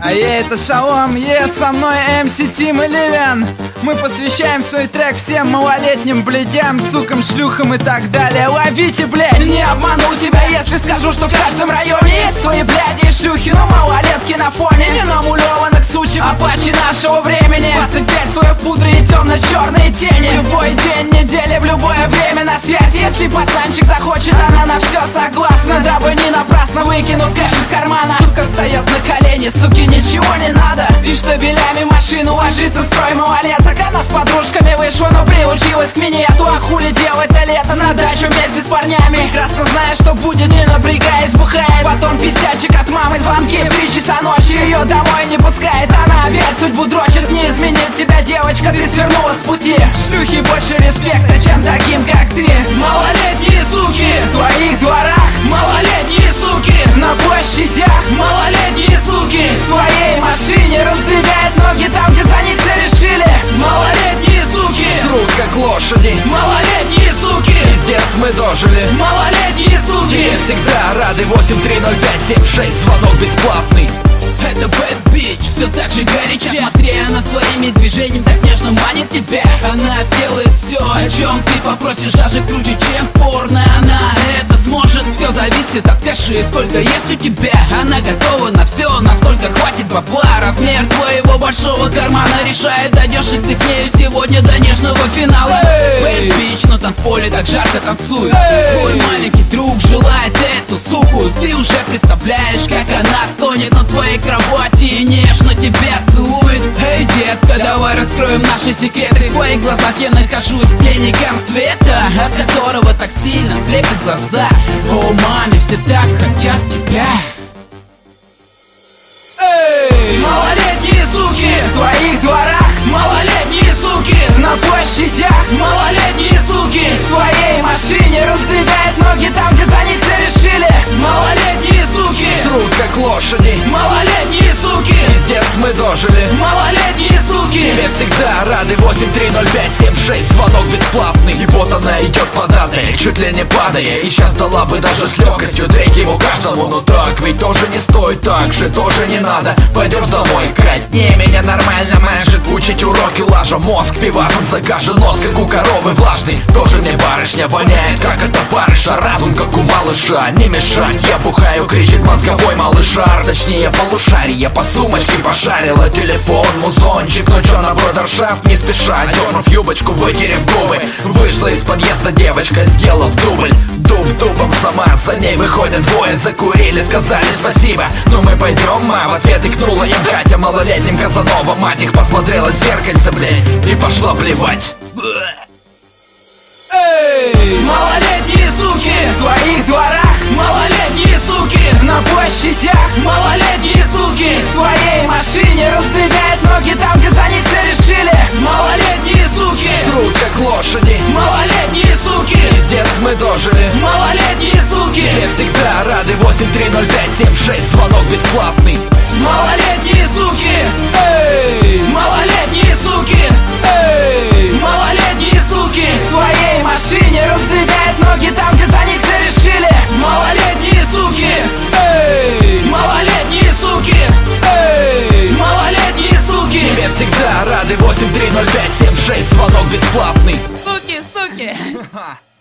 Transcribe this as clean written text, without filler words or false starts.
А я это Шалом, со мной MC Тим и Ливен. Мы посвящаем свой трек всем малолетним блядям, сукам, шлюхам и так далее. Ловите, блядь! Не обману тебя, если скажу, что в каждом районе есть свои бляди и шлюхи. Но малолетки на фоне не намулеванных сучек, апачи нашего времени. 25 слоев пудры и темно-черные тени. В любой день недели, в любое время на связь. Если пацанчик захочет, она на все согласна, дабы не напрасно выкинут кэш из кармана. Сука встает на колени, суки ничего не надо, и штабелями машину ложится строй малолеток. Она с подружками вышла, но приучилась к минету. А хули делать-то лето на дачу вместе с парнями, прекрасно зная, что будет, не напрягаясь, бухает. Потом пиздячек от мамы, звонки в 3 часа ночи, ее домой не пускает. Она опять судьбу дрочит, не изменит тебя, девочка, ты свернула с пути. Шлюхи больше респекта, чем таким, как ты. Малолетние суки в твоих дворах, малолетние суки на площадях, малолетние суки в твоей машине раздвигают ноги там, где за них все решили. Малолетние суки жрут как лошади, малолетние суки, пиздец мы дожили. Малолетние суки тебе всегда рады. 830576, звонок бесплатный. Это bad bitch, все так же горяча. Смотри, она своими движениями так нежно манит тебя. Она сделает все, о чем ты попросишь, даже круче, чем порно. Она это сможет, все зависит от кэши, сколько есть у тебя. Она готова на все, насколько хватит бабла. Размер твоего большого кармана решает, дойдешь ли ты с нею сегодня до нежного финала. Bad bitch, но танцполе так жарко танцует. Твой маленький друг желает эту суку. Ты уже представляешь, как она стонет на твоей кровати и нежно тебя целует. Эй, детка, давай раскроем наши секреты. В твоих глазах я нахожусь пленником света, от которого так сильно слепят глаза. О, маме, все так хотят тебя. Эй! Малолетние суки в твоих дворах, малолетние суки на площадях, малолетние суки в твоей машине раздвигают ноги там, где за них все решили. Малолетние суки жрут как лошади, малолетние суки, пиздец мы дожили. малолетние суки тебе всегда рады. 830576, звонок бесплатный. И вот она идет податой, чуть ли не падая, и сейчас дала бы даже с легкостью трек ему каждому. Но так ведь тоже не стоит, так же тоже не надо. Пойдешь домой, катни меня нормально машет. Учить уроки лажа, мозг пивасом закажет. Нос как у коровы влажный, тоже мне барышня воняет, как это барыша. Разум как у малыша, не мешать, я бухаю, кричит мозговой малышар. Точнее полушарие, по сумочке пошарила. Телефон, музончик, ну чё на бродершафт не спеша. Дернув юбочку, вытерев губы, вышла из подъезда девочка, сделав дубль. Дуб дубом сама, за ней выходят двое. Закурили, сказали спасибо, ну мы пойдем, а в ответ икнула им Катя. Малолетним Казанова, мать их посмотрела в зеркальце, блядь, и пошла плевать. Эй! Малолетние суки в твоих дворах, малолетние суки на площадях, малолетние суки в твоей машине раздвигают ноги там, где за них все решили. Малолетние суки жрут как лошади, малолетние суки, пиздец мы дожили. малолетние суки тебе всегда рады. 830576, звонок бесплатный. малолетние суки, эй! Малолетние суки, эй! Малолетние суки в твоей машине раздвигают ноги там, где за них все решили. Малолетние суки, эй! Малолетние суки, эй! Малолетние суки тебе всегда рады. 830576, звонок бесплатный. суки.